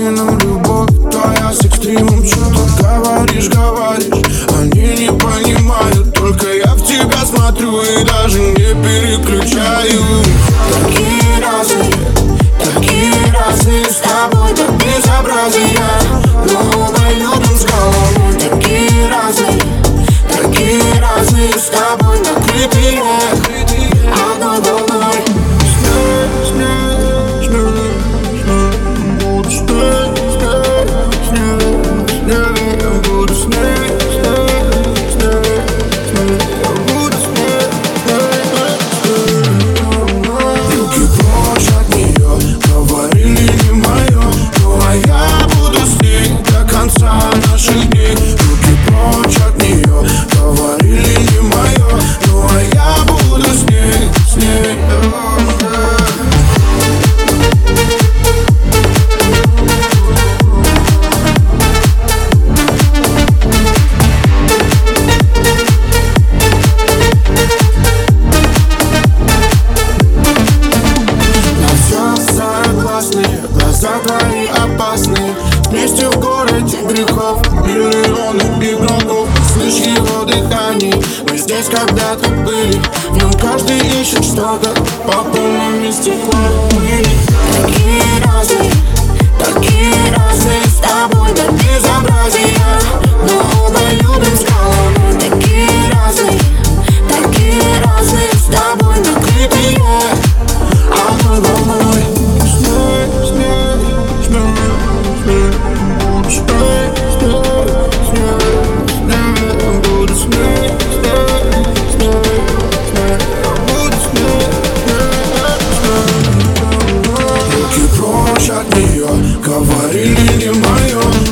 нам любовь твоя с экстримом. Что ты говоришь, они не понимают. Только я в тебя смотрю и даже не переключаю. Такие разные с тобой, так безобразие. Но оба любим с головой. Такие разные с тобой, накрытые одной волной. Глаза твои опасные. Вместе в городе грехов миллионы игроков. Слышь его дыхание. Мы здесь когда-то были. В нем каждый ищет что-то. По полному стеклу. Такие разные с тобой, да безобразие. Но оба любим с головой. Такие разные с тобой, накрытые одной волной. Руки прочь от нее, говорили не мое.